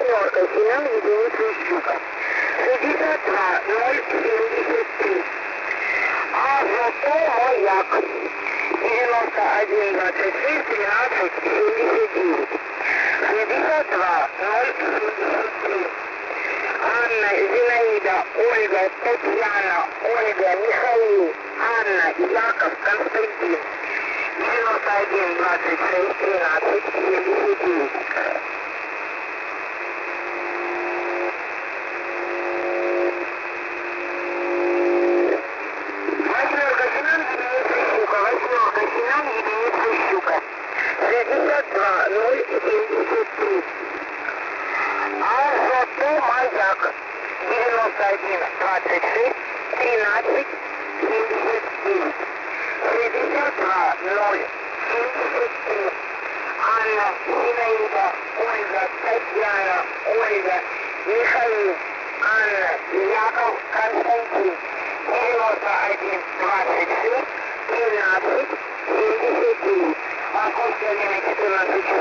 восьмерка, Семен, единица Щука. 62 073. Азото Маяк. 91 26 13 79. 62 073. Анна, Зинаида, Ольга, Татьяна, Ольга, Михаил, Анна, Яков, Константин. 91 26 13 79. Восьмерка, Семен, единица Щука. Восьмерка, Семен, единица Щука. 62 073. Азото Маяк. 91 26 13 79. 62 073. Анна, Зинаида, Ольга, Татьяна, Ольга, Михаил, Анна, Яков, Константин. 91 26 13 79. Московское время 14 часов.